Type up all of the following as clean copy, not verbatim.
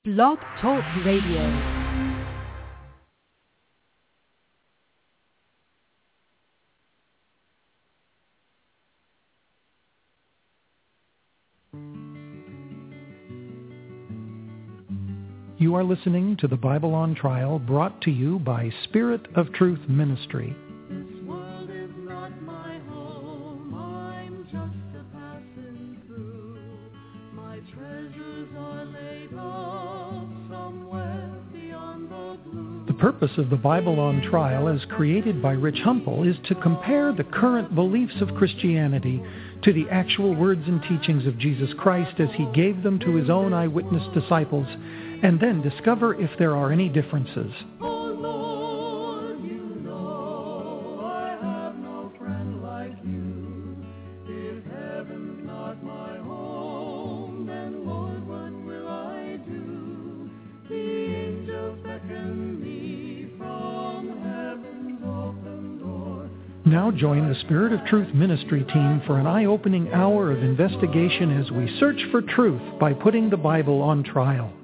Blog Talk Radio. You are listening to the Bible on Trial, brought to you by Spirit of Truth Ministry. This world is not my home, I'm just a passing through. My treasures are laid up somewhere beyond the blue. The purpose of the Bible on Trial, as created by Rich Humple, is to compare the current beliefs of Christianity to the actual words and teachings of Jesus Christ as he gave them to his own eyewitness disciples, and then discover if there are any differences. Oh Lord, you know I have no friend like you. If heaven's not my home, then Lord, what will I do? The angels beckon me from heaven's open door. Now join the Spirit of Truth Ministry team for an eye-opening hour of investigation as we search for truth by putting the Bible on trial.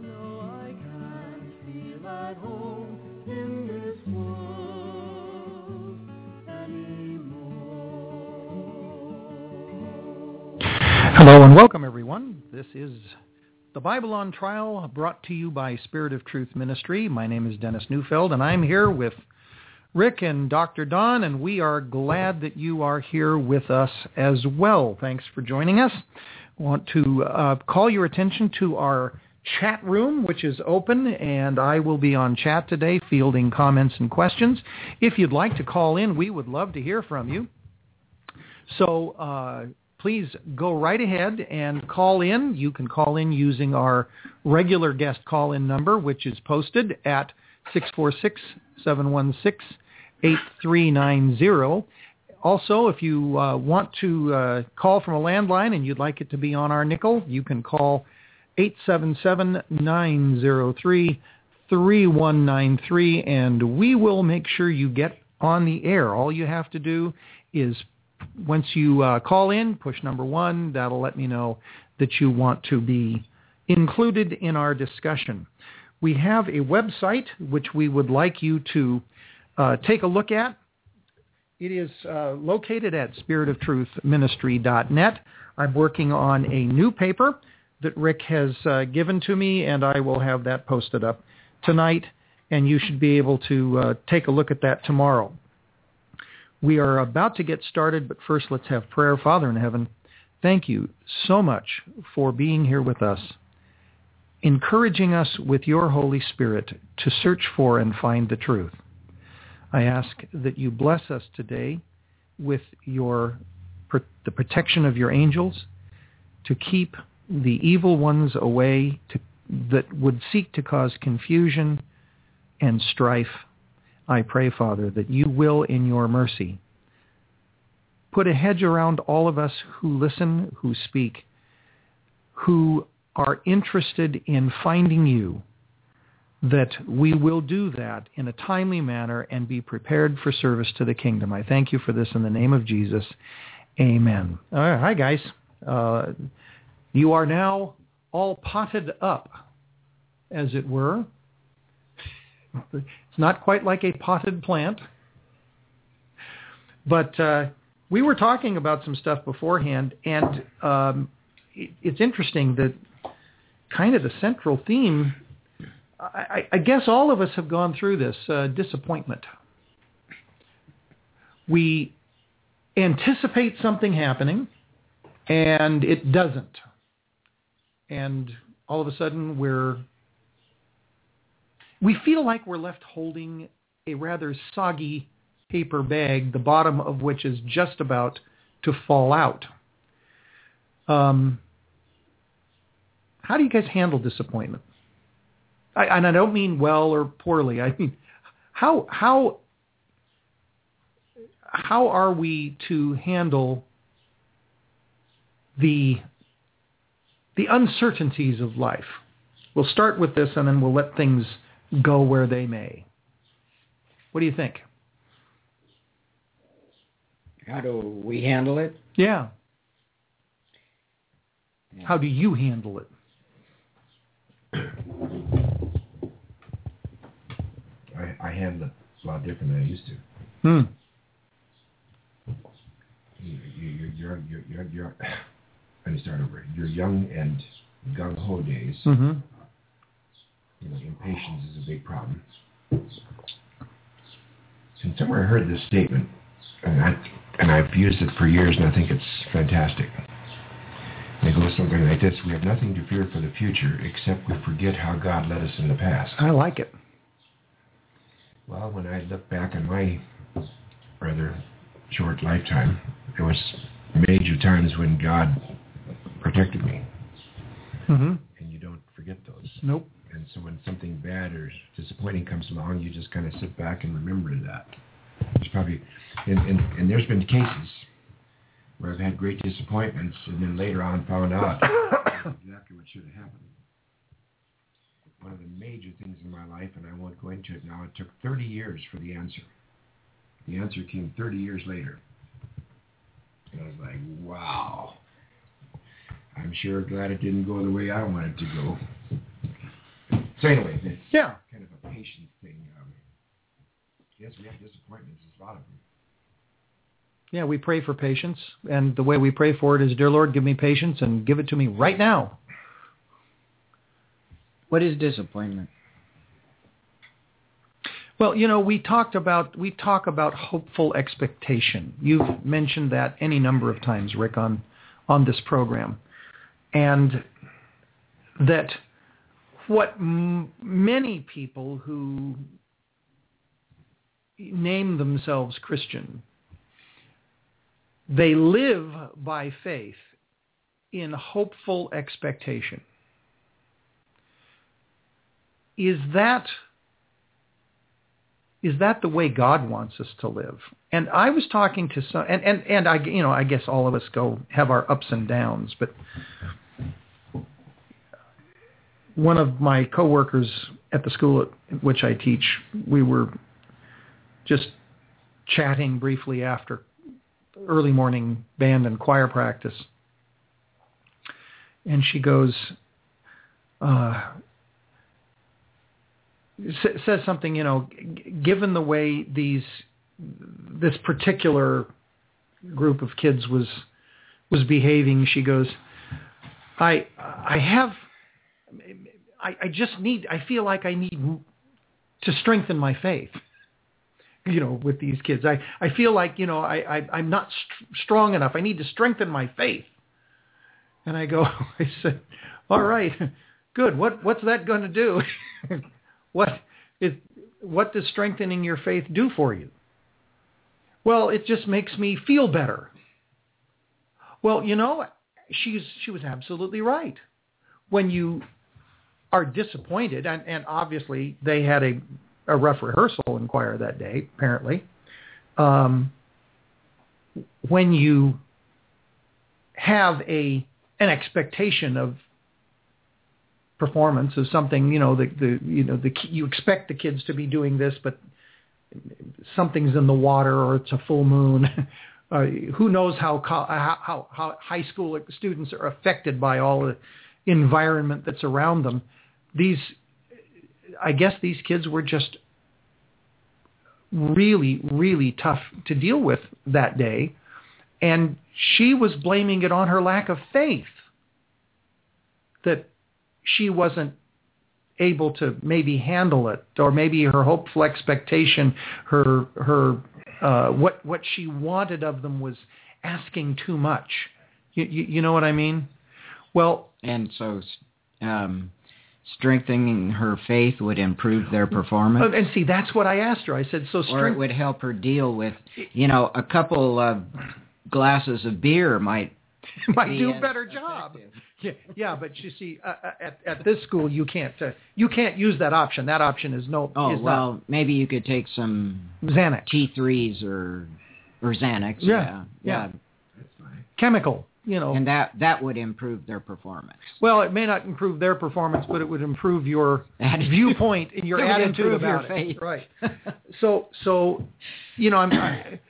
Hello and welcome, everyone. This is the Bible on Trial, brought to you by Spirit of Truth Ministry. My name is Dennis Neufeld, and I'm here with Rick and Dr. Don, and we are glad that you are here with us as well. Thanks for joining us. I want to call your attention to our chat room, which is open, and I will be on chat today fielding comments and questions. If you'd like to call in, we would love to hear from you. So please go right ahead and call in. You can call in using our regular guest call-in number, which is posted at 646-716-8390. Also, if you want to call from a landline and you'd like it to be on our nickel, you can call 877-903-3193, and we will make sure you get on the air. All you have to do is, once you call in, push number 1. That'll let me know that you want to be included in our discussion. We have a website which we would like you to take a look at. It is located at spiritoftruthministry.net. I'm working on a new paper that Rick has given to me, and I will have that posted up tonight, and you should be able to take a look at that tomorrow. We are about to get started, but first let's have prayer. Father in heaven, thank you so much for being here with us, encouraging us with your Holy Spirit to search for and find the truth. I ask that you bless us today with the protection of your angels, to keep the evil ones away that would seek to cause confusion and strife. I pray, Father, that you will, in your mercy, put a hedge around all of us who listen, who speak, who are interested in finding you, that we will do that in a timely manner and be prepared for service to the kingdom. I thank you for this in the name of Jesus. Amen. All right, hi, guys. You are now all potted up, as it were. It's not quite like a potted plant. But we were talking about some stuff beforehand, and it's interesting that kind of the central theme, I guess all of us have gone through this, disappointment. We anticipate something happening, and it doesn't. And all of a sudden we feel like we're left holding a rather soggy paper bag, the bottom of which is just about to fall out. How do you guys handle disappointment? And I don't mean well or poorly. I mean, how are we to handle the uncertainties of life? We'll start with this, and then we'll let things go where they may. What do you think? How do we handle it? Yeah. How do you handle it? I handle it a lot different than I used to. You're let me start over. Your young and gung-ho days, impatience is a big problem. And somewhere I heard this statement, and I've used it for years, and I think it's fantastic. And it goes something like this: we have nothing to fear for the future, except we forget how God led us in the past. I like it. Well, when I look back on my rather short lifetime, there was major times when God protected me. And you don't forget those. Nope. And so when something bad or disappointing comes along, you just kind of sit back and remember that. It's probably, and there's been cases where I've had great disappointments and then later on found out exactly what should have happened. One of the major things in my life, and I won't go into it now, it took 30 years for the answer. The answer came 30 years later. And I was like, wow. I'm sure glad it didn't go the way I wanted it to go. So anyway, it's kind of a patience thing. Yes, we have disappointments. There's a lot of them. Yeah, we pray for patience, and the way we pray for it is, Dear Lord, give me patience and give it to me right now. What is disappointment? Well, we talk about hopeful expectation. You've mentioned that any number of times, Rick, on this program. And that what many people who name themselves Christian, they live by faith in hopeful expectation. Is that the way God wants us to live? And I was talking to some, and I guess all of us have our ups and downs, but one of my coworkers at the school at which I teach, we were just chatting briefly after early morning band and choir practice. And she goes, says something, given the way this particular group of kids was behaving, she goes, I feel like I need to strengthen my faith, with these kids. I feel like, I'm not strong enough. I need to strengthen my faith. And I said, all right, good. What's that going to do? What does strengthening your faith do for you? Well, it just makes me feel better. Well, she was absolutely right. When you are disappointed, and obviously they had a rough rehearsal in choir that day, apparently. When you have an expectation of performance of something, you expect the kids to be doing this, but something's in the water or it's a full moon. Who knows how high school students are affected by all the environment that's around them. I guess these kids were just really, really tough to deal with that day. And she was blaming it on her lack of faith, that she wasn't able to maybe handle it, or maybe her hopeful expectation, her what she wanted of them was asking too much. You know what I mean? Well, and so strengthening her faith would improve their performance. And see, that's what I asked her. I said, or it would help her deal with, a couple of glasses of beer might do a better job. Yeah, but you see, at this school, you can't use that option. That option is no. Oh, is well, not. Maybe you could take some Xanax, T3s or Xanax. Yeah. That's fine. Chemical, and that would improve their performance. Well, it may not improve their performance, but it would improve your viewpoint and your attitude about your faith. It. Right. So I'm.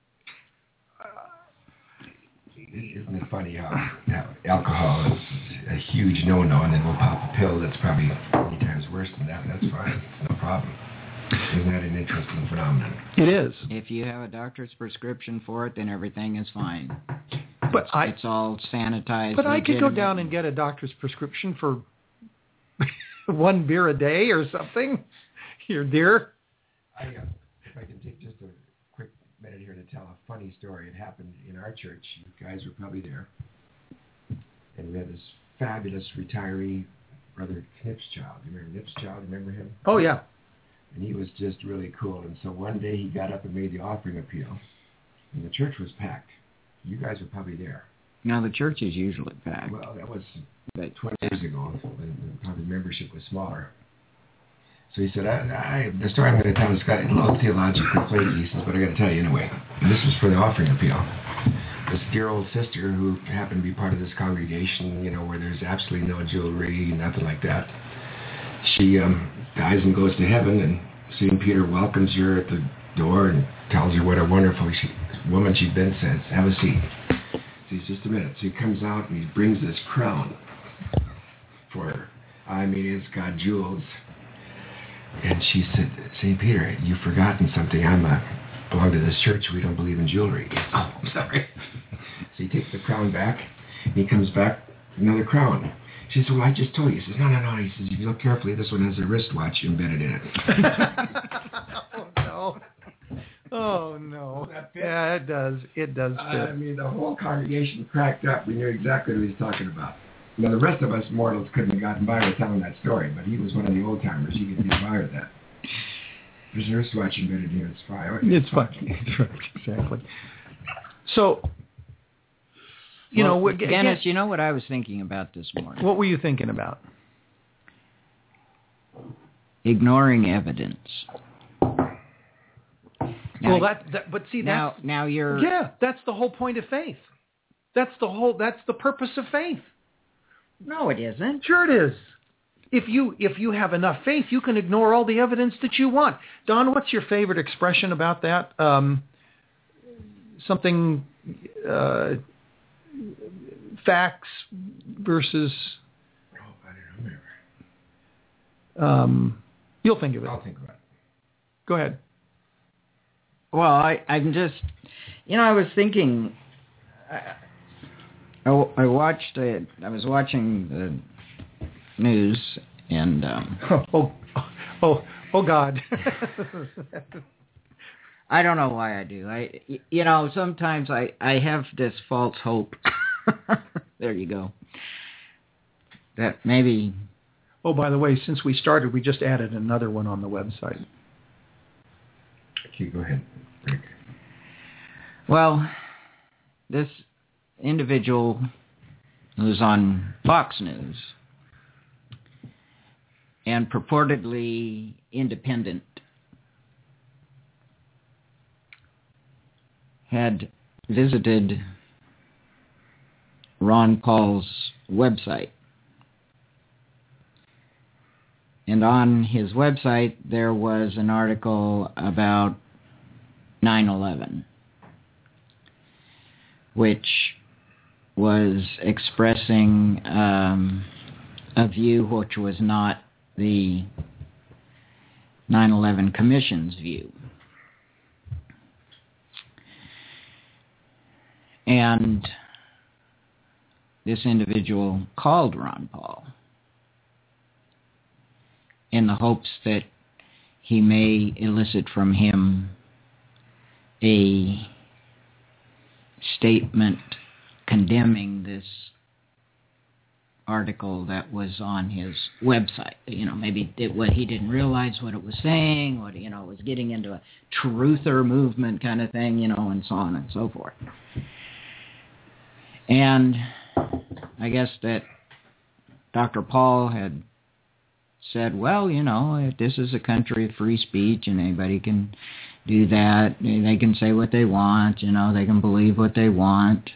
Isn't it funny how alcohol is a huge no-no, and then we'll pop a pill that's probably many times worse than that, and that's fine. No problem. Isn't that an interesting phenomenon? It is. If you have a doctor's prescription for it, then everything is fine. But It's all sanitized. But I could go legitimate. down and get a doctor's prescription for one beer a day or something. Here, dear. If I can take just a quick minute here to tell a funny story. It happened in our church. You guys were probably there. And we had this fabulous retiree, Brother Knipschild. You remember Knipschild? Remember him? Oh, yeah. And he was just really cool. And so one day he got up and made the offering appeal. And the church was packed. You guys were probably there. No, the church is usually packed. Well, that was But 20 years ago when probably membership was smaller. So he said, the story I'm going to tell has got a little theological flavor, he says, but I got to tell you anyway. And this was for the offering appeal. This dear old sister who happened to be part of this congregation, where there's absolutely no jewelry, nothing like that. She dies and goes to heaven, and St. Peter welcomes her at the door and tells her what a wonderful woman she'd been, says, have a seat. So he's just a minute. So he comes out and he brings this crown for her. I mean, it's got jewels. And she said, St. Peter, you've forgotten something. I belong to this church. We don't believe in jewelry. Oh, I'm sorry. So he takes the crown back, and he comes back, another crown. She says, well, I just told you. He says, no. He says, if you look carefully, this one has a wristwatch embedded in it. Oh, no. Yeah, it does. It does fit. I mean, the whole congregation cracked up. We knew exactly what he's talking about. Now, the rest of us mortals couldn't have gotten by with telling that story, but he was one of the old-timers. He could get by with that. There's a wristwatch embedded here. It's fine. It's fine. Right, exactly. So, Dennis, you know what I was thinking about this morning? What were you thinking about? Ignoring evidence. Now, but see, that's... Now you're... Yeah, that's the whole point of faith. That's the purpose of faith. No, it isn't. Sure it is. If you have enough faith, you can ignore all the evidence that you want. Don, what's your favorite expression about that? Something... facts versus... Oh, I don't remember. You'll think of it. I'll think about it. Go ahead. Well, I'm just... I was thinking... I was watching the news and... Oh, God. I don't know why I do. Sometimes I have this false hope. There you go. That maybe... Oh, by the way, since we started, we just added another one on the website. Okay, go ahead, Rick. Well, this individual who's on Fox News and purportedly independent had visited Ron Paul's website. And on his website, there was an article about 9/11, which was expressing a view which was not the 9/11 Commission's view. And this individual called Ron Paul in the hopes that he may elicit from him a statement condemning this article that was on his website. Maybe he didn't realize what it was saying, it was getting into a truther movement kind of thing, and so on and so forth. And I guess that Dr. Paul had said, well, this is a country of free speech and anybody can do that. They can say what they want, they can believe what they want.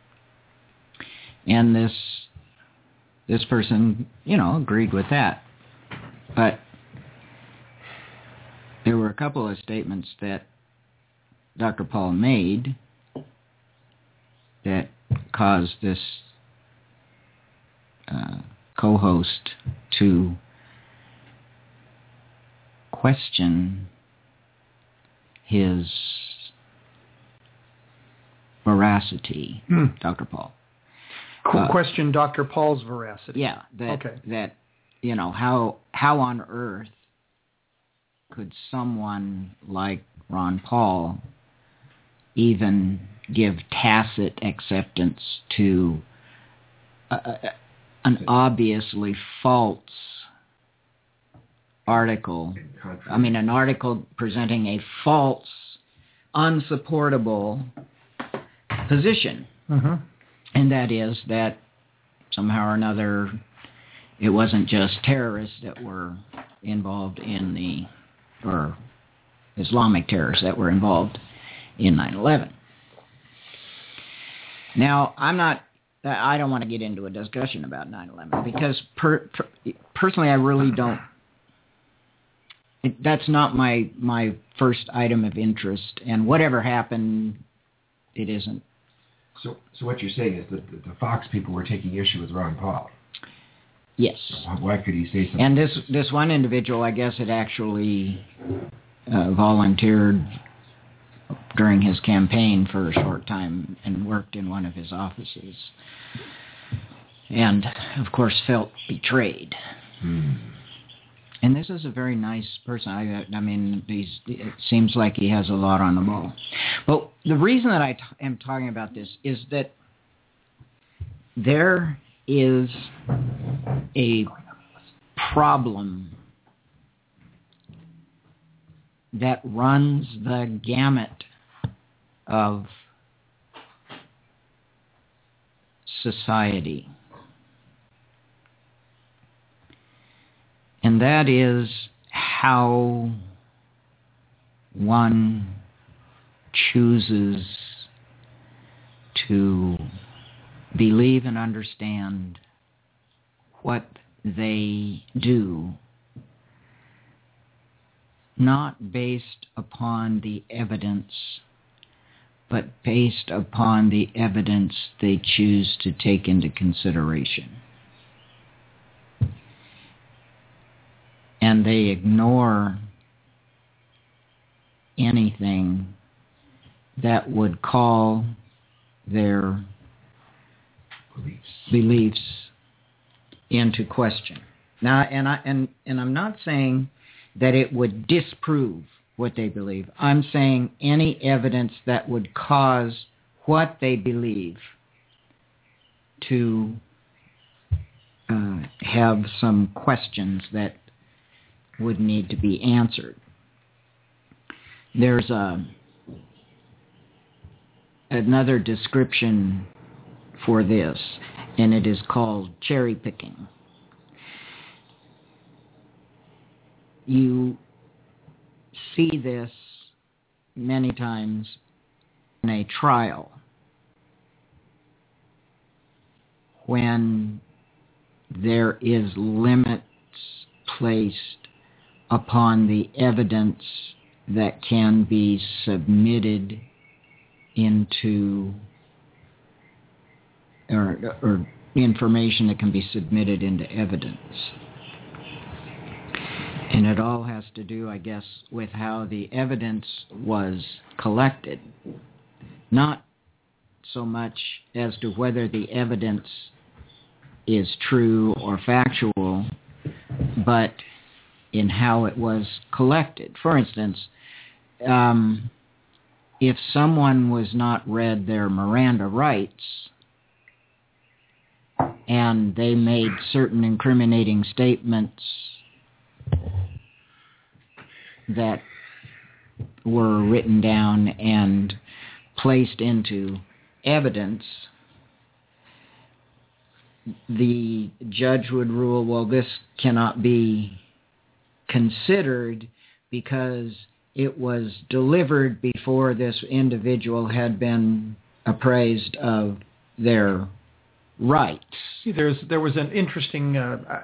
And this person, agreed with that. But there were a couple of statements that Dr. Paul made that caused this co-host to question his veracity, Dr. Paul. Question Dr. Paul's veracity. Yeah, that you know, how on earth could someone like Ron Paul even give tacit acceptance to an obviously false article? I mean, an article presenting a false, unsupportable position. Mm-hmm. And that is that somehow or another it wasn't just terrorists that were involved in or Islamic terrorists that were involved in 9/11. Now, I don't want to get into a discussion about 9/11 because personally I really don't. That's not my first item of interest, and whatever happened, it isn't. So what you're saying is that the Fox people were taking issue with Ron Paul. Yes. Why could he say something? And this one individual, I guess, had actually volunteered during his campaign for a short time and worked in one of his offices. And, of course, felt betrayed. And this is a very nice person. I mean, it seems like he has a lot on the ball. But the reason that I am talking about this is that there is a problem that runs the gamut of society. And that is how one chooses to believe and understand what they do, not based upon the evidence, but based upon the evidence they choose to take into consideration. And they ignore anything that would call their beliefs into question. Now, and I'm not saying that it would disprove what they believe. I'm saying any evidence that would cause what they believe to have some questions that would need to be answered. There's another description for this, and it is called cherry picking. You see this many times in a trial when there is limits placed upon the evidence that can be submitted into or information that can be submitted into evidence. And it all has to do, I guess, with how the evidence was collected. Not so much as to whether the evidence is true or factual, but in how it was collected. For instance, if someone was not read their Miranda rights and they made certain incriminating statements that were written down and placed into evidence, the judge would rule, well, this cannot be considered because it was delivered before this individual had been appraised of their rights. There was an interesting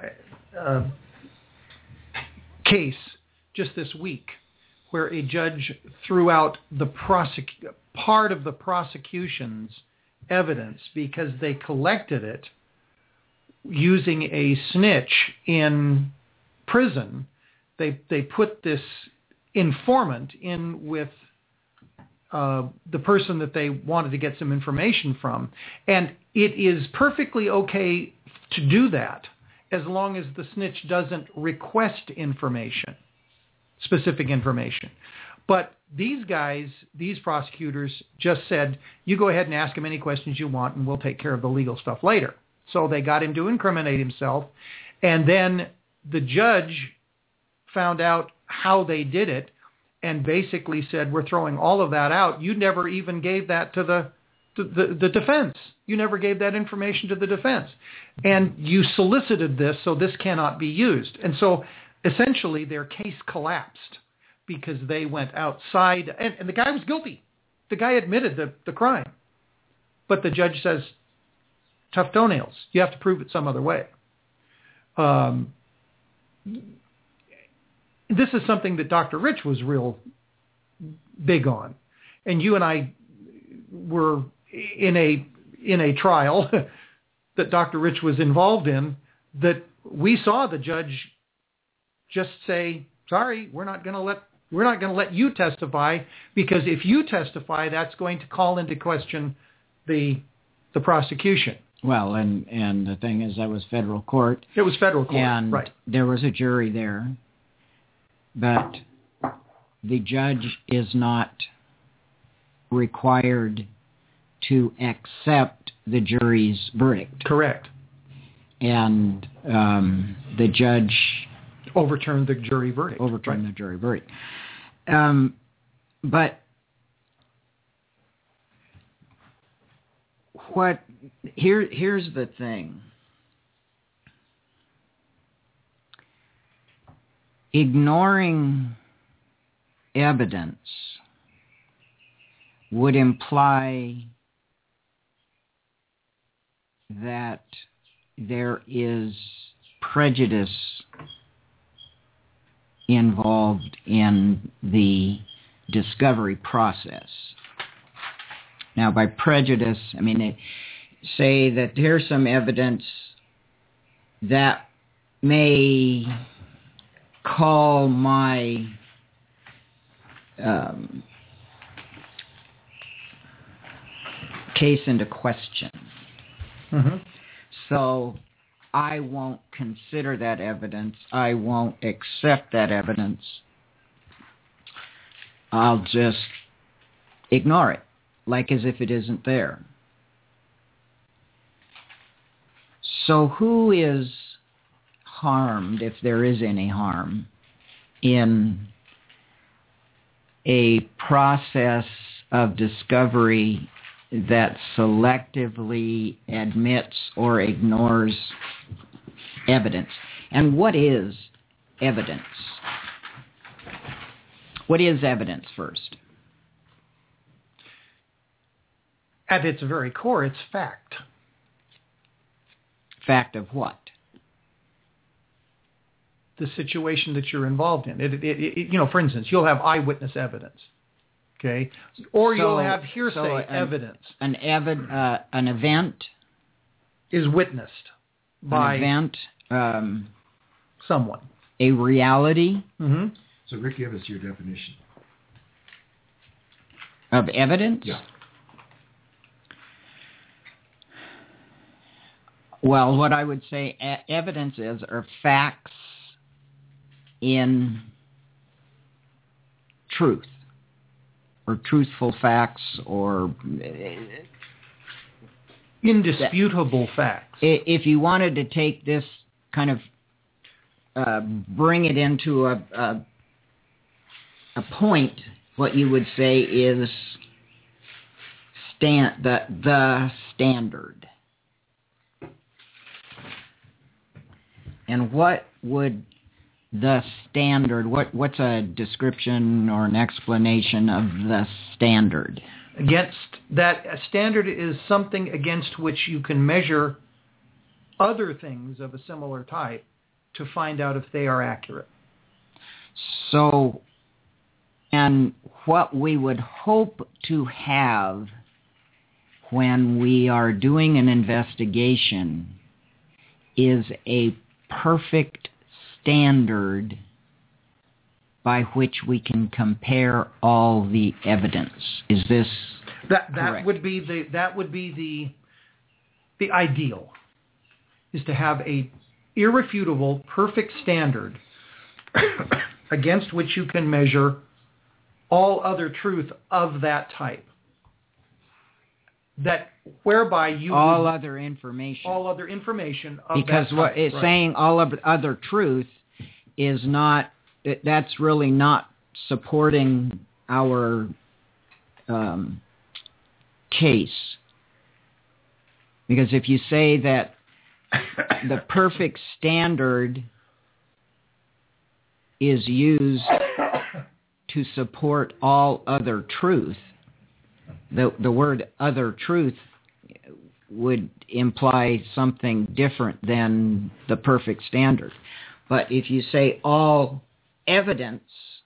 case just this week where a judge threw out the part of the prosecution's evidence because they collected it using a snitch in prison. They put this informant in with the person that they wanted to get some information from. And it is perfectly okay to do that as long as the snitch doesn't request information, specific information. But these guys, these prosecutors, just said, you go ahead and ask him any questions you want and we'll take care of the legal stuff later. So they got him to incriminate himself. And then the judge found out how they did it and basically said, we're throwing all of that out. You never even gave that to the defense. You never gave that information to the defense. And you solicited this, so this cannot be used. And so essentially their case collapsed because they went outside. And the guy was guilty. The guy admitted the crime. But the judge says, tough toenails. You have to prove it some other way. This is something that Dr. Rich was real big on. And you and I were in a trial that Dr. Rich was involved in that we saw the judge just say, sorry, we're not going to let you testify, because if you testify, that's going to call into question the prosecution. Well, and the thing is, that was federal court. It was federal court, and right. There was a jury there, but the judge is not required to accept the jury's verdict. Correct. And the judge overturned the jury verdict. Overturned the jury verdict. But here's the thing. Ignoring evidence would imply that there is prejudice involved in the discovery process. Now, by prejudice, I mean, they say that here's some evidence that may call my case into question. Mm-hmm. So I won't consider that evidence. I won't accept that evidence. I'll just ignore it, like as if it isn't there. So who is harmed, if there is any harm, in a process of discovery that selectively admits or ignores evidence? And what is evidence? What is evidence first? At its very core, it's fact. Fact of what? The situation that you're involved in. You know, for instance, you'll have eyewitness evidence, okay, or you'll have hearsay evidence. An event is witnessed by an event, someone. A reality. Mm-hmm. So, Rick, give us your definition of evidence. Yeah. Well, what I would say evidence are facts in truth, or truthful facts, or indisputable facts. If you wanted to take this kind of bring it into a point, what you would say is the standard. And what would the standard, what's a description or an explanation of the standard? Against that, a standard is something against which you can measure other things of a similar type to find out if they are accurate. So, and what we would hope to have when we are doing an investigation is a perfect standard by which we can compare all the evidence. Is this that correct? would be the ideal, is to have a irrefutable, perfect standard against which you can measure all other truth of that type. That whereby you all other information of because that what type, it's right. saying all of other truth is not, that's really not supporting our case, because if you say that the perfect standard is used to support all other truth, the word other truth would imply something different than the perfect standard. But if you say all evidence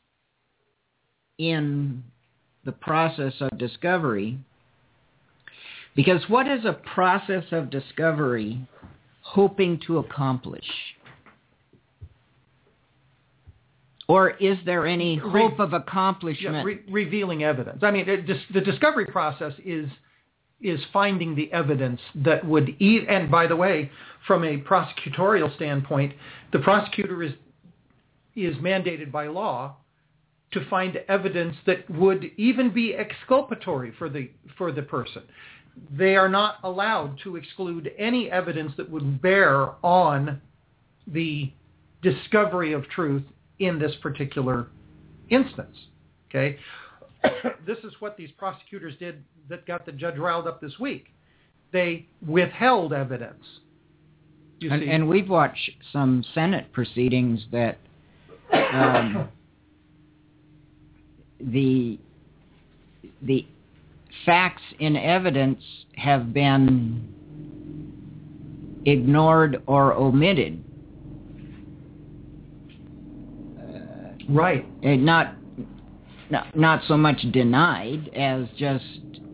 in the process of discovery, because what is a process of discovery hoping to accomplish? Or is there any hope of accomplishment? Revealing evidence. I mean, the discovery process is finding the evidence that would and by the way, from a prosecutorial standpoint, the prosecutor is mandated by law to find evidence that would even be exculpatory for the person. They are not allowed to exclude any evidence that would bear on the discovery of truth in this particular instance. Okay? This is what these prosecutors did that got the judge riled up this week. They withheld evidence. And we've watched some Senate proceedings that the facts in evidence have been ignored or omitted. Right. Not so much denied as just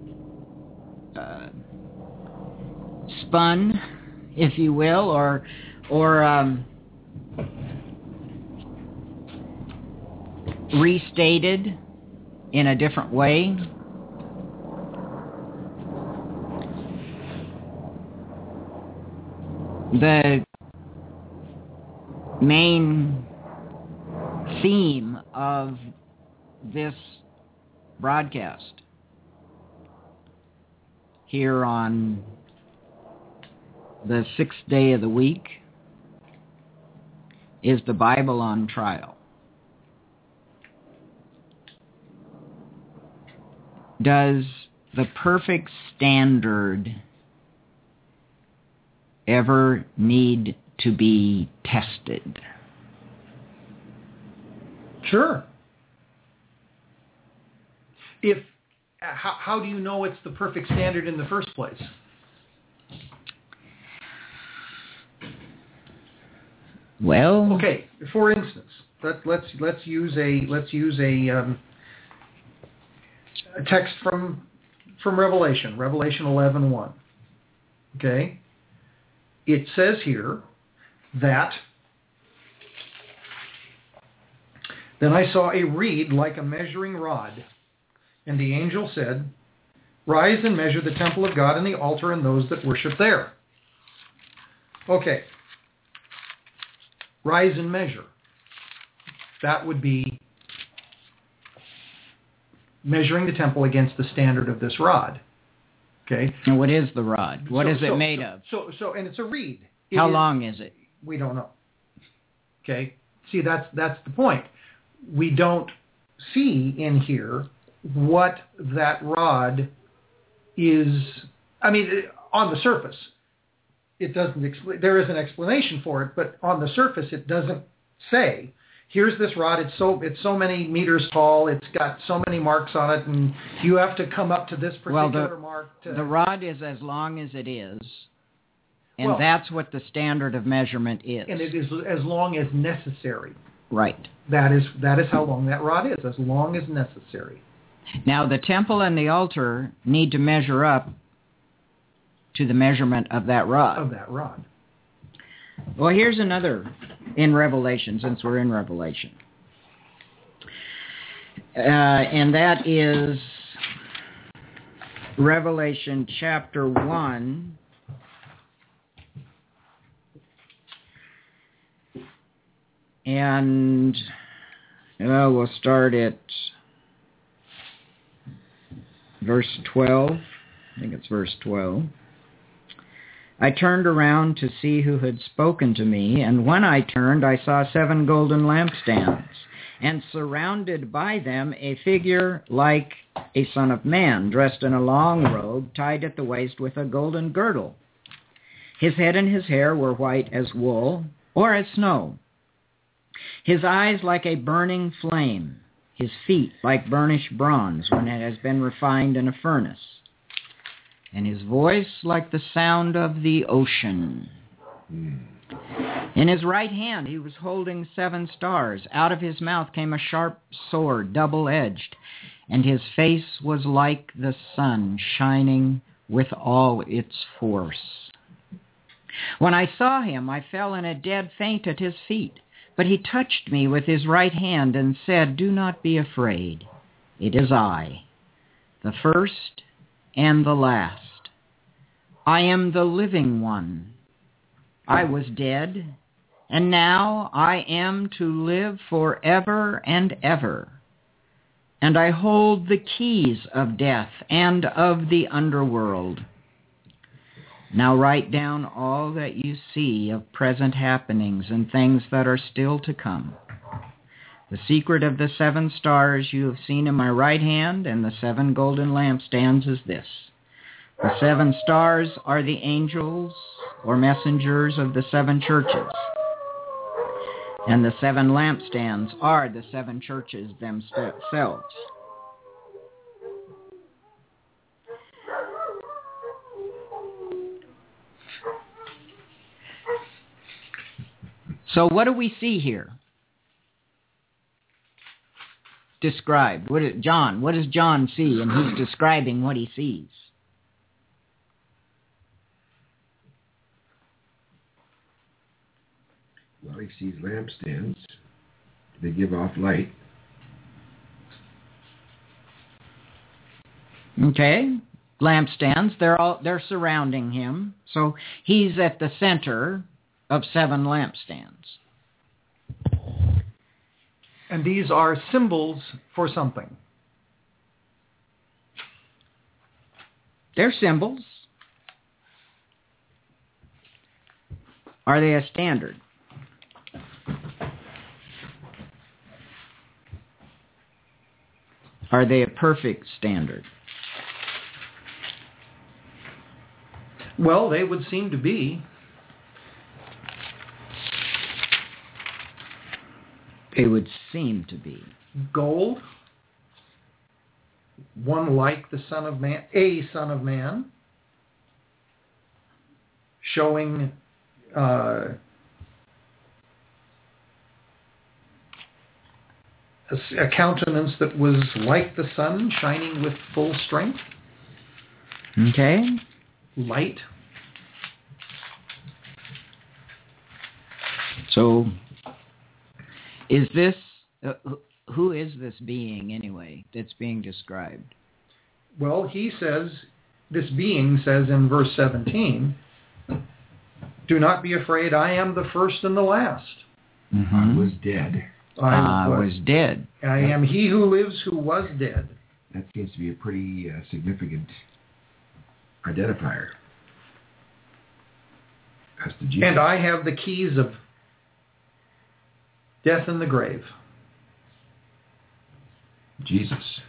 spun, if you will, or restated in a different way. The main theme of this broadcast here on the 6th day of the week is the Bible on trial. Does the perfect standard ever need to be tested? Sure. How do you know it's the perfect standard in the first place? Well, okay. For instance, let's use a text from Revelation 11:1. Okay. It says here that then I saw a reed like a measuring rod, and the angel said, "Rise and measure the temple of God and the altar and those that worship there." Okay. Rise and measure. That would be measuring the temple against the standard of this rod. Okay. And what is the rod? What is it made of? So, and it's a reed. How long is it? We don't know. Okay. See, that's the point. We don't see in here what that rod is. I mean, on the surface, it doesn't. There is an explanation for it, but on the surface, it doesn't say, "Here's this rod. It's so many meters tall. It's got so many marks on it, and you have to come up to this particular mark." The rod is as long as it is, and that's what the standard of measurement is. And it is as long as necessary. Right. That is how long that rod is, as long as necessary. Now, the temple and the altar need to measure up to the measurement of that rod. Well, here's another in Revelation, since we're in Revelation. And that is Revelation chapter 1. And we'll start at verse 12. I think it's verse 12. I turned around to see who had spoken to me, and when I turned, I saw 7 golden lampstands, and surrounded by them a figure like a son of man, dressed in a long robe, tied at the waist with a golden girdle. His head and his hair were white as wool, or as snow. His eyes like a burning flame, his feet like burnished bronze when it has been refined in a furnace, and his voice like the sound of the ocean. In his right hand he was holding 7 stars. Out of his mouth came a sharp sword, double-edged, and his face was like the sun, shining with all its force. When I saw him, I fell in a dead faint at his feet. But he touched me with his right hand and said, "Do not be afraid. It is I, the first and the last. I am the living one. I was dead, and now I am to live forever and ever. And I hold the keys of death and of the underworld. Now write down all that you see of present happenings and things that are still to come. The secret of the 7 stars you have seen in my right hand and the 7 golden lampstands is this. The 7 stars are the angels or messengers of the 7 churches, and the 7 lampstands are the 7 churches themselves." So what do we see here? Described. What does John see? And he's describing what he sees. Well, he sees lampstands. They give off light. Okay. Lampstands, they're surrounding him. So he's at the center of 7 lampstands. And these are symbols for something. They're symbols. Are they a standard? Are they a perfect standard? Well, they would seem to be. They would seem to be. Gold, one like the Son of Man, a Son of Man, showing a countenance that was like the sun, shining with full strength. Okay. Light. So, is this, who is this being anyway that's being described? Well, he says, this being says in verse 17, "Do not be afraid, I am the first and the last." I was dead. I was dead. I am he who lives who was dead. That seems to be a pretty significant identifier as to Jesus. And I have the keys of death and the grave. Jesus.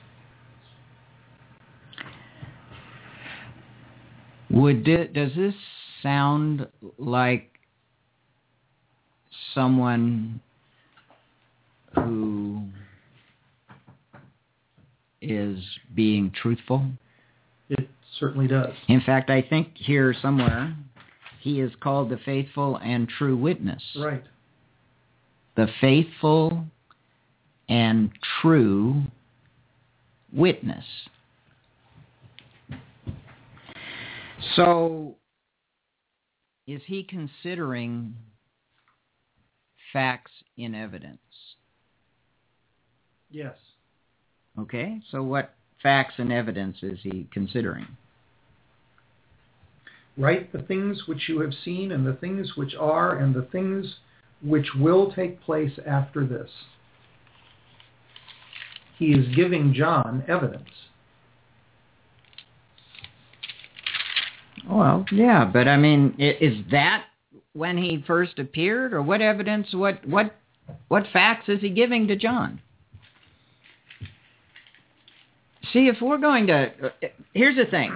Does this sound like someone who is being truthful? It certainly does. In fact, I think here somewhere he is called the faithful and true witness. Right. The faithful and true witness. So, is he considering facts in evidence? Yes. Okay, so what facts and evidence is he considering? Write the things which you have seen, and the things which are, and the things which will take place after this. He is giving John evidence. Well, yeah, but I mean, is that when he first appeared, or what evidence, what facts is he giving to John? See, if we're going to, here's the thing.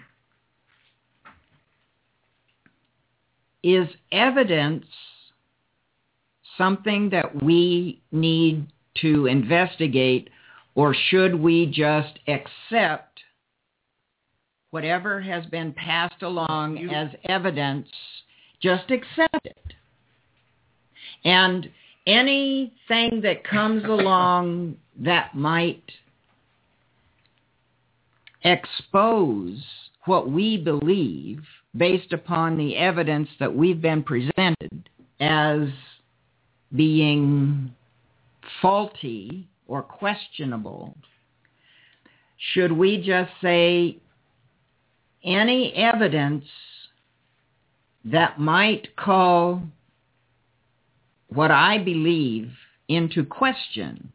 Is evidence something that we need to investigate, or should we just accept whatever has been passed along as evidence, just accept it? And anything that comes along that might expose what we believe based upon the evidence that we've been presented as being faulty or questionable, should we just say any evidence that might call what I believe into question,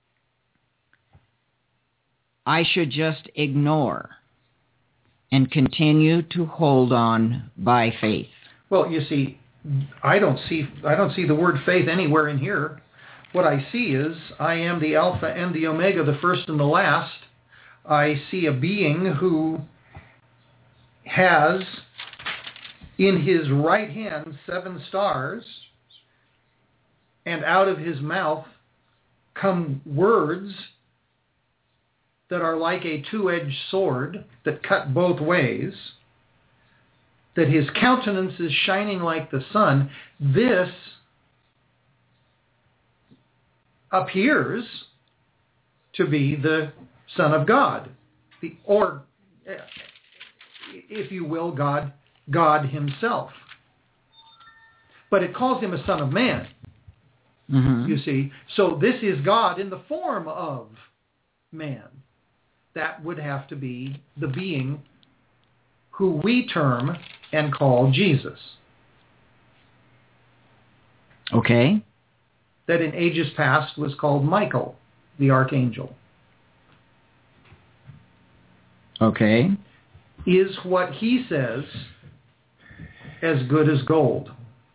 I should just ignore and continue to hold on by faith? Well, you see, I don't see the word faith anywhere in here. What I see is, I am the Alpha and the Omega, the first and the last. I see a being who has in his right hand 7 stars, and out of his mouth come words that are like a two-edged sword that cut both ways, that his countenance is shining like the sun. This appears to be the Son of God, or, if you will, God himself. But it calls him a son of man, you see. So this is God in the form of man. That would have to be the being who we term and call Jesus. Okay. That in ages past was called Michael, the archangel. Okay. Is what he says as good as gold?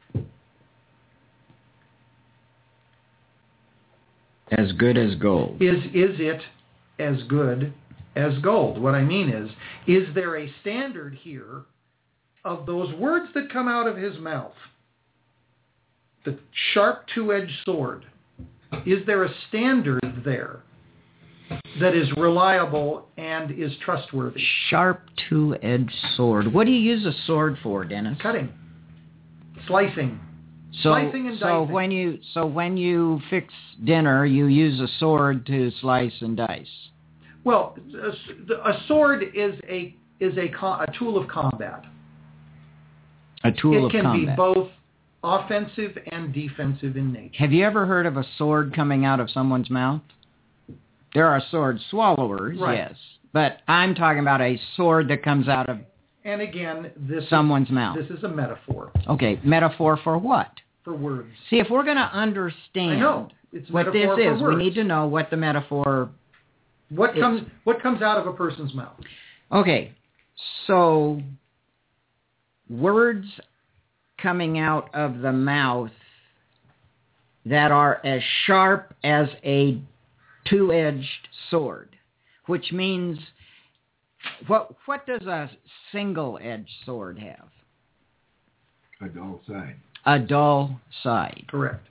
As good as gold. Is it as good as gold? What I mean is there a standard here of those words that come out of his mouth? The sharp two-edged sword. Is there a standard there that is reliable and is trustworthy? Sharp two-edged sword. What do you use a sword for, Dennis? Cutting. Slicing. Slicing and dicing. So when you fix dinner, you use a sword to slice and dice. Well, a sword is a tool of combat. A tool of combat. It can be both offensive and defensive in nature. Have you ever heard of a sword coming out of someone's mouth? There are sword swallowers, right. Yes. But I'm talking about a sword that comes out of someone's mouth. This is a metaphor. Okay, metaphor for what? For words. See, if we're going to understand what this is, we need to know what the metaphor What comes out of a person's mouth? Okay, so words coming out of the mouth that are as sharp as a two-edged sword, which means what does a single-edged sword have? A dull side. A dull side. Correct.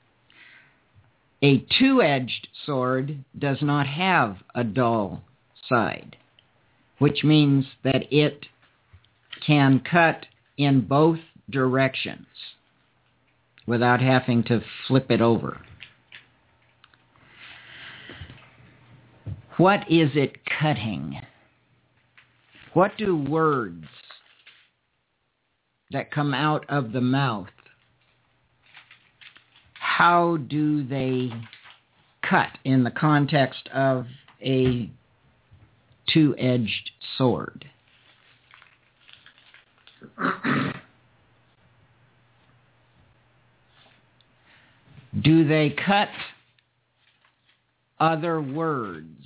A two-edged sword does not have a dull side, which means that it can cut in both directions without having to flip it over. What is it cutting? What do words that come out of the mouth, how do they cut in the context of a two-edged sword? Do they cut other words?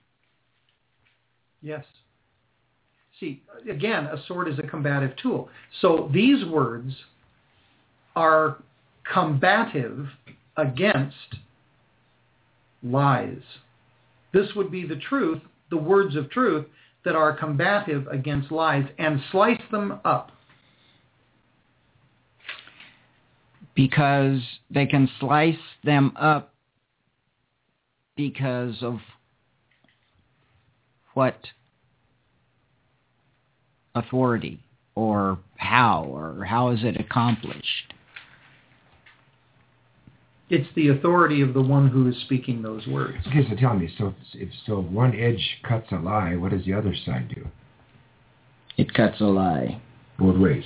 Yes. See, again, a sword is a combative tool. So these words are combative against lies. This would be the truth, the words of truth that are combative against lies, and slice them up. Because they can slice them up because of what authority, or how is it accomplished? It's the authority of the one who is speaking those words. Okay, so tell me, if one edge cuts a lie, what does the other side do? It cuts a lie. Both ways.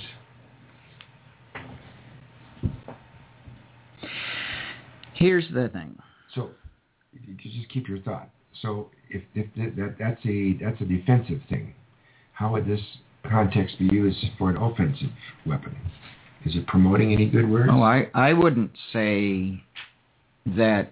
Here's the thing. So, just keep your thought. So, if that's a defensive thing, how would this context be used for an offensive weapon? Is it promoting any good words? Oh, I wouldn't say that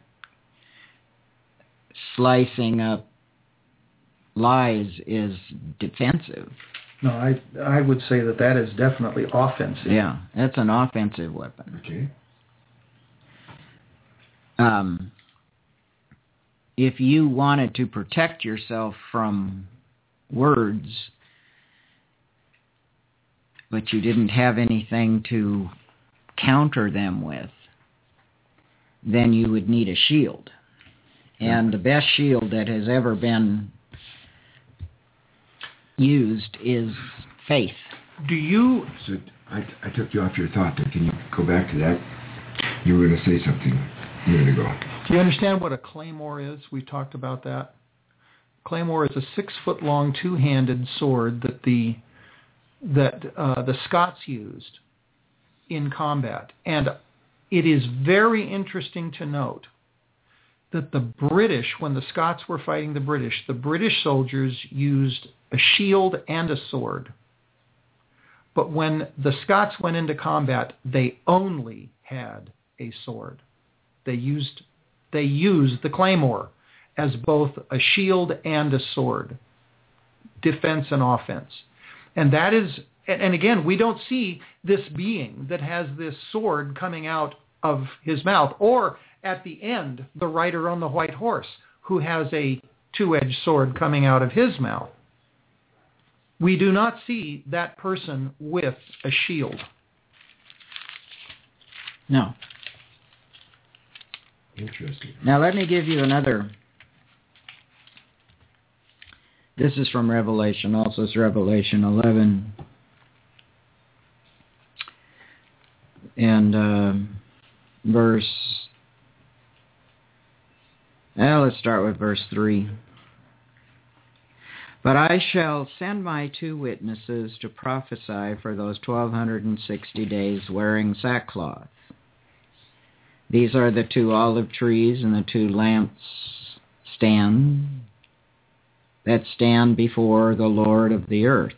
slicing up lies is defensive. No, I would say that is definitely offensive. Yeah, that's an offensive weapon. Okay. If you wanted to protect yourself from words, but you didn't have anything to counter them with, then you would need a shield. And the best shield that has ever been used is faith. Do you... So I took you off your thought there. Can you go back to that? You were going to say something a minute ago. Do you understand what a claymore is? We talked about that. Claymore is a 6-foot-long, two-handed sword that the Scots used in combat. And it is very interesting to note that the British, when the Scots were fighting the British soldiers used a shield and a sword. But when the Scots went into combat, they only had a sword. They used the claymore as both a shield and a sword, defense and offense. And that is, and again, we don't see this being that has this sword coming out of his mouth, or at the end, the rider on the white horse who has a two-edged sword coming out of his mouth. We do not see that person with a shield. No. Interesting. Now let me give you another. This is from Revelation. Also, it's Revelation 11. And let's start with verse 3. But I shall send my 2 witnesses to prophesy for those 1260 days wearing sackcloth. These are the 2 olive trees and the 2 lamps that stand before the Lord of the earth.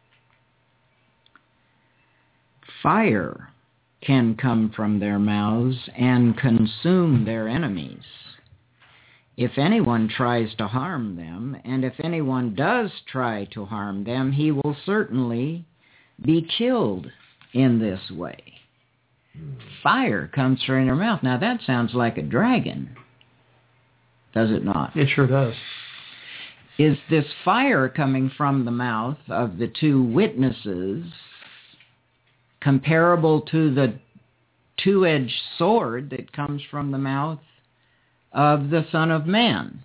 Fire can come from their mouths and consume their enemies. If anyone tries to harm them, and if anyone does try to harm them, he will certainly be killed in this way. Fire comes from their mouth. Now that sounds like a dragon, does it not? It sure does. Is this fire coming from the mouth of the 2 witnesses comparable to the two-edged sword that comes from the mouth of the Son of Man?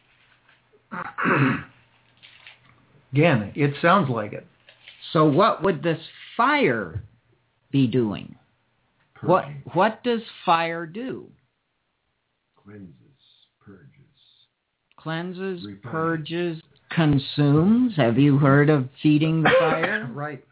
Again, it sounds like it. So what would this fire be doing? What does fire do? Cleanses, refines. purges, consumes. Have you heard of feeding the fire? Right.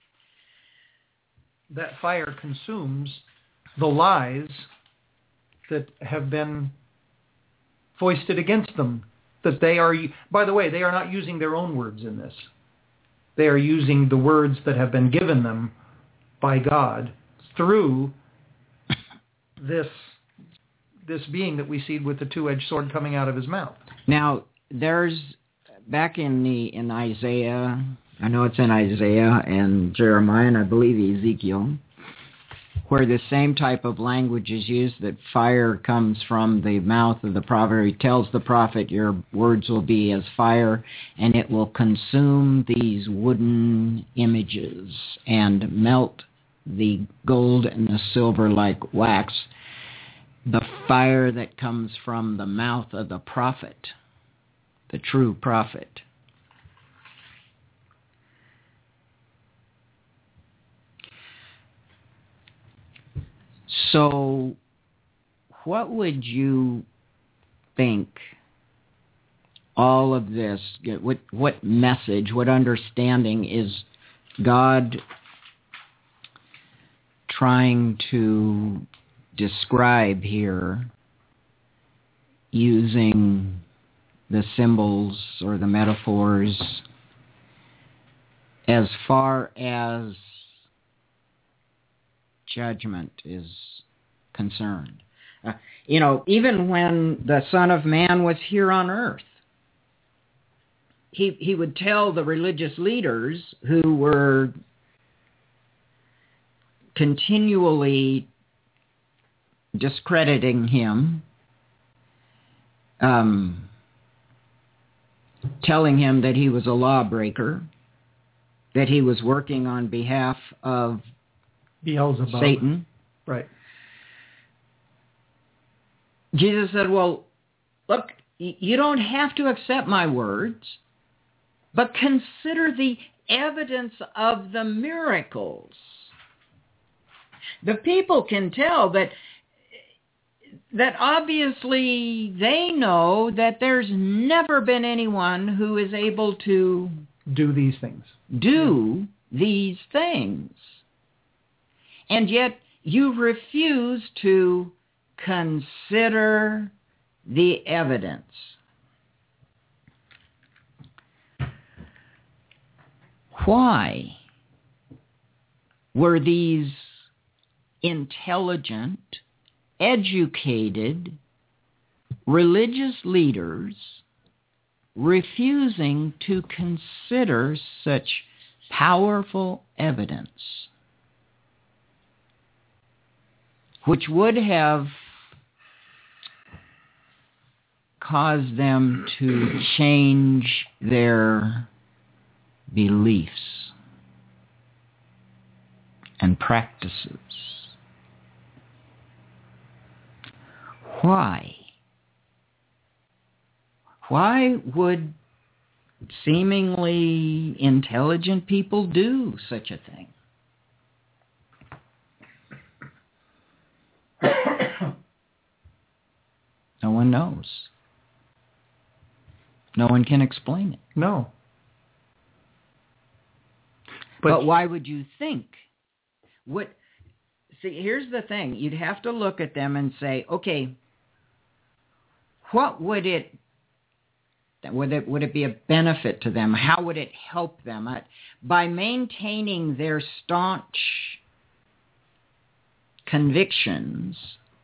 That fire consumes the lies that have been foisted against them, that they are, by the way, they are not using their own words in this. They are using the words that have been given them by God through this being that we see with the two-edged sword coming out of his mouth. Now, there's, back in Isaiah, I know it's in Isaiah and Jeremiah, and I believe Ezekiel, where the same type of language is used, that fire comes from the mouth of the prophet. He tells the prophet, your words will be as fire, and it will consume these wooden images and melt the gold and the silver like wax. The fire that comes from the mouth of the prophet, the true prophet. So, what would you think all of this, what message, what understanding is God trying to describe here using the symbols or the metaphors as far as judgment is concerned? Even when the Son of Man was here on earth, he would tell the religious leaders who were continually discrediting him, telling him that he was a lawbreaker, that he was working on behalf of Beelzebub. Satan. Right. Jesus said, well, look, you don't have to accept my words, but consider the evidence of the miracles. The people can tell that obviously they know that there's never been anyone who is able to do these things. These things. And yet you refuse to consider the evidence. Why were these intelligent, educated, religious leaders refusing to consider such powerful evidence, which would have caused them to change their beliefs and practices? Why? Why would seemingly intelligent people do such a thing? No one knows. No one can explain it. No. But why would you think? See, here's the thing. You'd have to look at them and say, okay, what would it be a benefit to them? How would it help them? By maintaining their staunch convictions,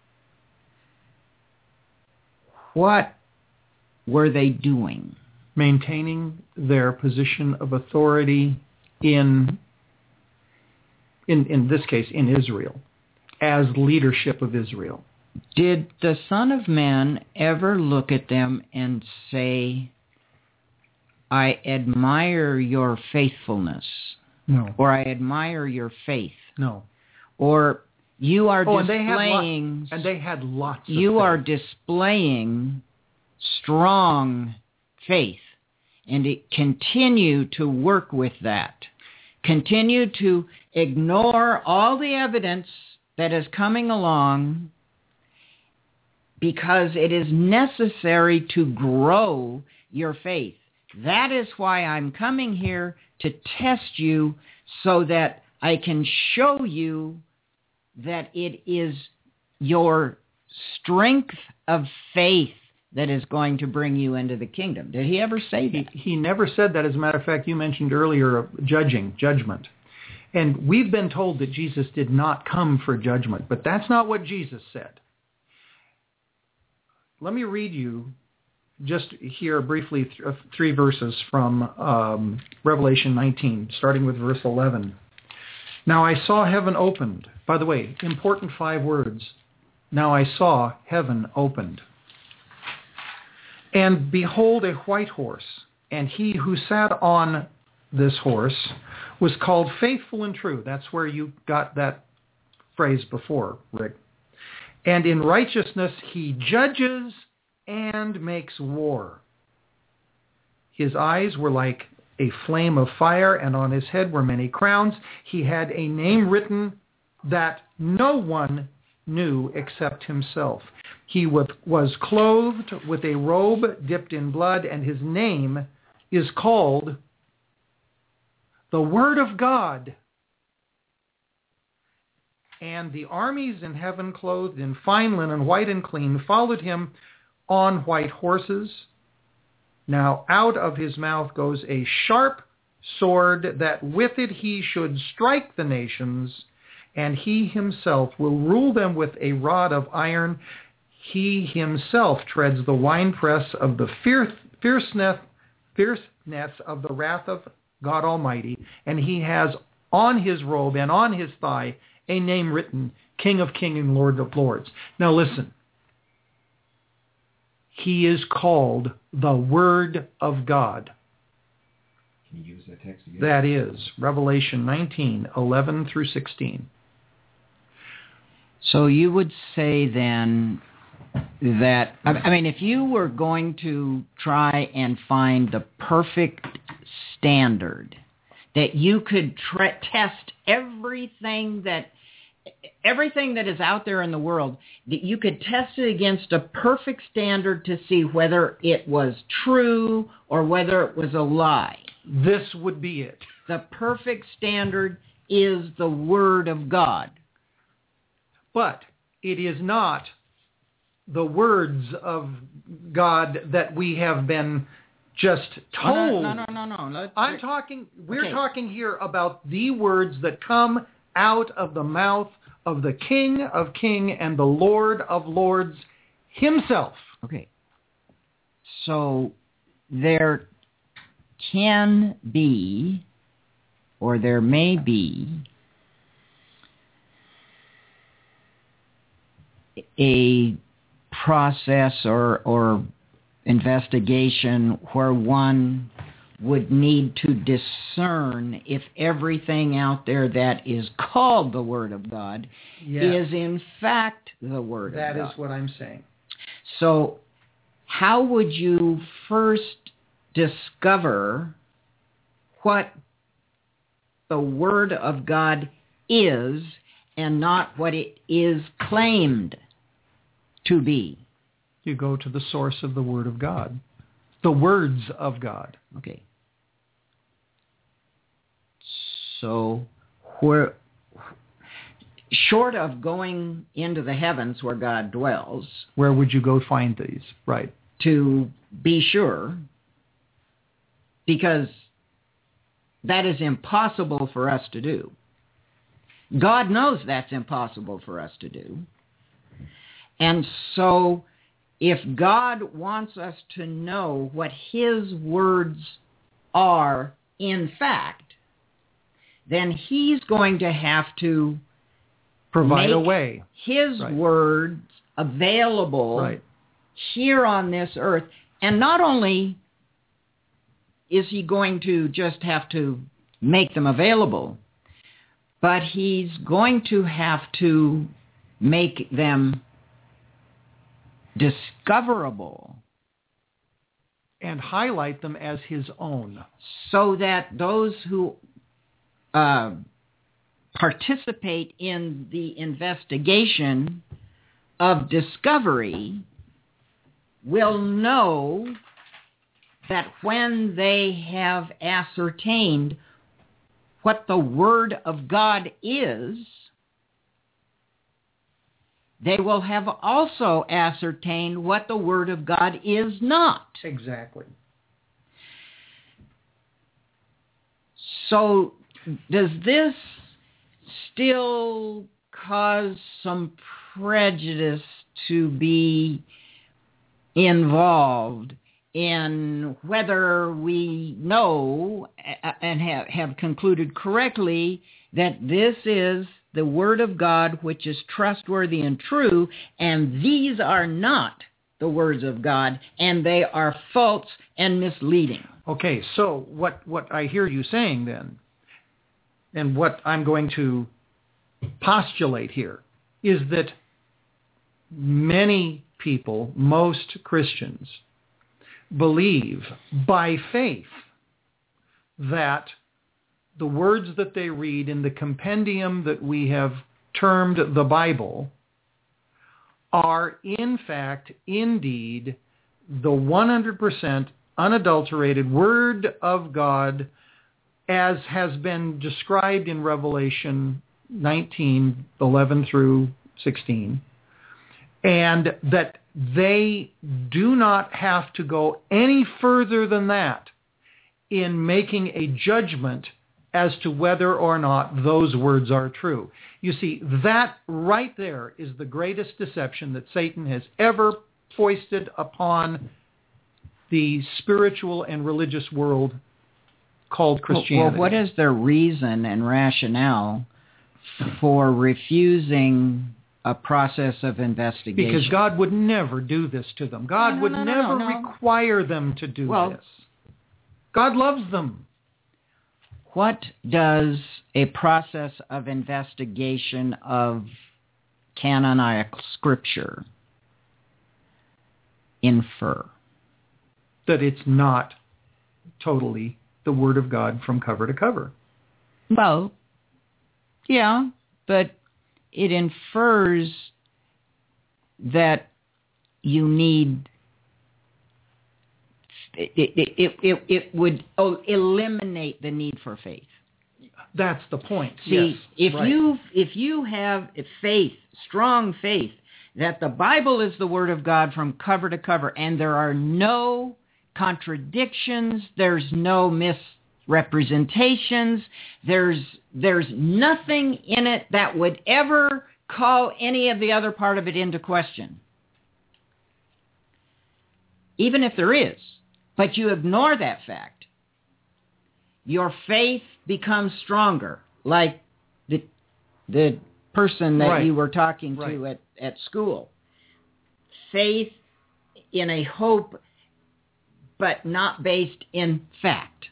what were they doing? Maintaining their position of authority in this case, in Israel, as leadership of Israel. Did the Son of Man ever look at them and say, I admire your faithfulness? No. Or I admire your faith? No. Or you are displaying... And they had lots of You faith. are displaying strong faith. And continue to work with that. Continue to ignore all the evidence that is coming along, because it is necessary to grow your faith. That is why I'm coming here to test you, so that I can show you that it is your strength of faith that is going to bring you into the kingdom. Did he ever say that? He never said that. As a matter of fact, you mentioned earlier judgment. And we've been told that Jesus did not come for judgment, but that's not what Jesus said. Let me read you just here briefly 3 verses from Revelation 19, starting with verse 11. Now I saw heaven opened. By the way, important 5 words. Now I saw heaven opened. And behold, a white horse, and he who sat on this horse was called Faithful and True. That's where you got that phrase before, Rick. And in righteousness he judges and makes war. His eyes were like a flame of fire, and on his head were many crowns. He had a name written that no one knew except himself. He was clothed with a robe dipped in blood, and his name is called the Word of God. And the armies in heaven, clothed in fine linen, white and clean, followed him on white horses. Now out of his mouth goes a sharp sword, that with it he should strike the nations, and he himself will rule them with a rod of iron. He himself treads the winepress of the fierceness of the wrath of God Almighty, and he has on his robe and on his thigh a name written, King of Kings and Lord of Lords. Now listen. He is called the Word of God. Can you use that text again? That is Revelation 19, 11 through 16. So you would say then that, I mean, if you were going to try and find the perfect standard that you could test everything that is out there in the world, that you could test it against a perfect standard to see whether it was true or whether it was a lie. This would be it. The perfect standard is the Word of God. But it is not the words of God that we have been just told. No. We're talking here about the words that come out of the mouth of the King of Kings and the Lord of Lords himself. Okay. So there can be, or there may be, a process or investigation where one would need to discern if everything out there that is called the Word of God is in fact the Word of God. That is what I'm saying. So how would you first discover what the Word of God is and not what it is claimed to be? You go to the source of the Word of God, the words of God. Okay. So, short of going into the heavens where God dwells, where would you go find these? Right. To be sure, because that is impossible for us to do. God knows that's impossible for us to do. And so, if God wants us to know what His words are in fact, then He's going to have to provide a way. His words available here on this earth. And not only is He going to just have to make them available, but He's going to have to make them discoverable and highlight them as His own, so that those who participate in the investigation of discovery will know that when they have ascertained what the Word of God is, they will have also ascertained what the Word of God is not. Exactly. So does this still cause some prejudice to be involved in whether we know and have concluded correctly that this is the Word of God, which is trustworthy and true, and these are not the words of God, and they are false and misleading? Okay, so what I hear you saying then, and what I'm going to postulate here, is that many people, most Christians, believe by faith that the words that they read in the compendium that we have termed the Bible are in fact, indeed, the 100% unadulterated Word of God as has been described in Revelation 19:11 through 16, and that they do not have to go any further than that in making a judgment as to whether or not those words are true. You see, that right there is the greatest deception that Satan has ever foisted upon the spiritual and religious world called Christianity. Well, what is their reason and rationale for refusing a process of investigation? Because God would never do this to them. God would never require them to do this. God loves them. What does a process of investigation of canonical Scripture infer? That it's not totally the Word of God from cover to cover. Well, yeah, but it infers that you need, it would eliminate the need for faith. That's the point. See, yes, if you have faith, strong faith, that the Bible is the Word of God from cover to cover, and there are no contradictions, there's no misrepresentations, there's nothing in it that would ever call any of the other part of it into question. Even if there is, but you ignore that fact, your faith becomes stronger, like the person that you were talking to at school. Faith in a hope, but not based in fact.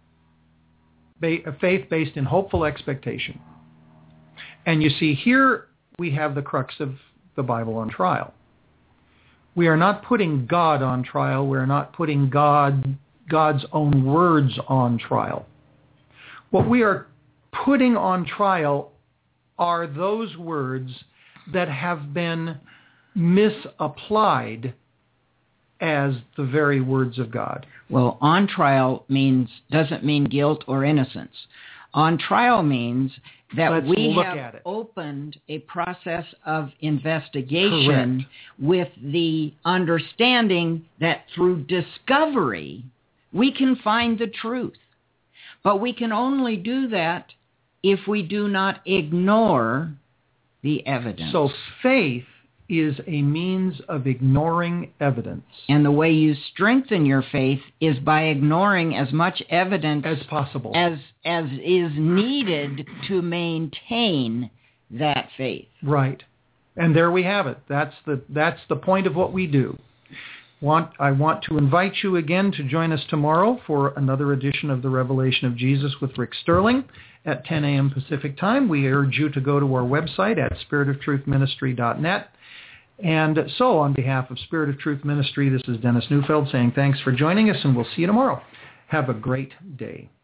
A faith based in hopeful expectation. And you see, here we have the crux of the Bible on trial. We are not putting God on trial. We're not putting God's own words on trial. What we are putting on trial are those words that have been misapplied as the very words of God. Well, on trial doesn't mean guilt or innocence. On trial means that we have opened a process of investigation with the understanding that through discovery we can find the truth. But we can only do that if we do not ignore the evidence. So faith is a means of ignoring evidence. And the way you strengthen your faith is by ignoring as much evidence as possible, as is needed to maintain that faith. Right. And there we have it. That's the point of what we do. I want to invite you again to join us tomorrow for another edition of The Revelation of Jesus with Rick Sterling at 10 a.m. Pacific Time. We urge you to go to our website at spiritoftruthministry.net. And so, on behalf of Spirit of Truth Ministry, this is Dennis Neufeld saying thanks for joining us, and we'll see you tomorrow. Have a great day.